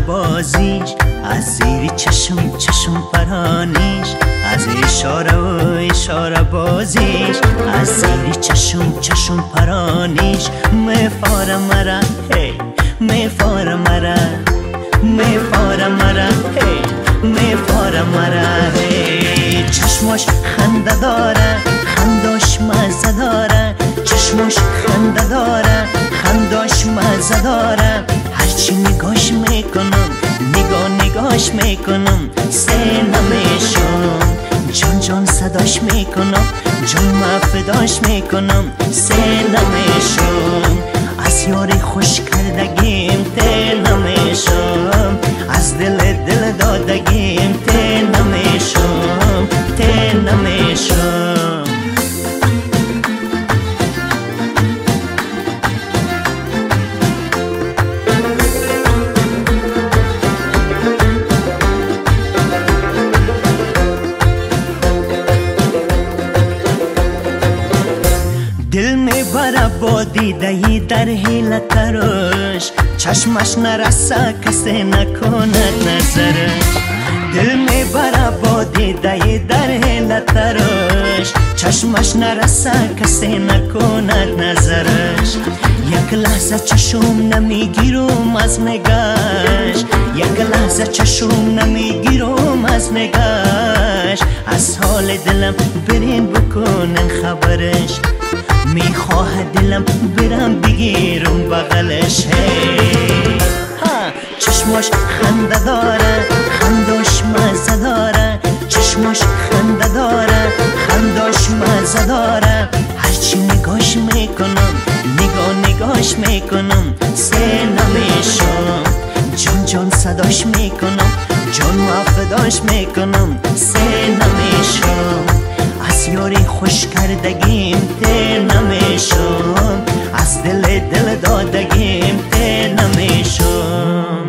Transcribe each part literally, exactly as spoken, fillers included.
بازیش، از زیر چشم چشم پرانیش، از اشاره و اشاره بازیش، از زیر چشم چشم پرانیش. میفاره مرا هی میفاره مرا میفاره مرا هی میفاره مرا هی. چشمش خنده داره خنداش مزه داره، چشمش خنده داره خنداش مزه داره. هرچی نگاش میکنم نگاه نگاش میکنم سینه میشم، جان جان صداش میکنم جان مفداش میکنم سینه میشم. از یاری خوش کردگیم ته نمیشم، از دل دل دادگیم ته نمیشم ته نمیشم. دل میبره با دیدهی در حیلت روش، چشمش نرسه کسی نکند نظرش. دل میبره با دیدهی در حیلت روش، چشمش نرسه کسی نکند نظرش. یک لحظه چشم نمیگیرم از نگاش، یک لحظه چشم نمیگیرم از نگاش. از حال دلم برین بکنن خبرش، میخواه دلم برم بگیرم بغلش. هی ها چشمش خنده داره خنداش مزه داره، چشمش خنده داره خنداش مزه داره. هرچی نگاش میکنم نگاه نگاش میکنم سینه میشم، جان جان صداش میکنم جان مفداش میکنم سینه میشم. از یاری خوش کردگیم ته نمیشم، از دل دل دادگیم ته نمیشم.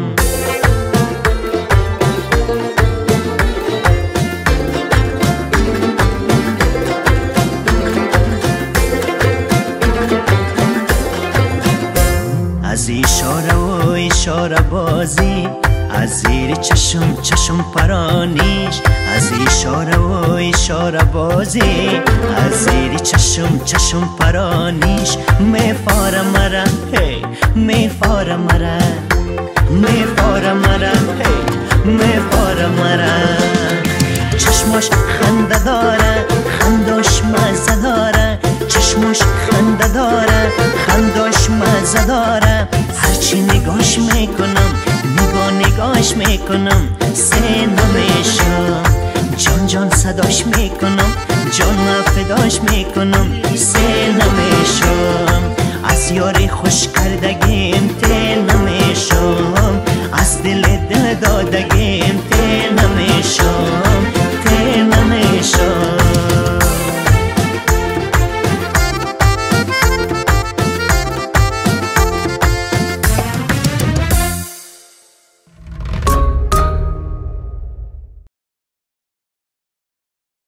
از اشاره و اشاره بازی، از زیر چشم چشم پرانیش، از اشاره و اشاره بازی، از زیر چشم چشم پرانیش. میفاره مرا هی میفاره مرا میفاره مرا هی میفاره مرا. چشمش خنده داره خنداش مزه داره، چشمش خنده داره خنداش مزه داره. هرچی نگاش میکنم نگاه نگاش میکنم سینه میشم، جان جان صداش میکنم جان مفداش میکنم سینه میشم. از یاری خوش کردگیم ته نمیشم، از دل دل دادگیم ته نمیشم.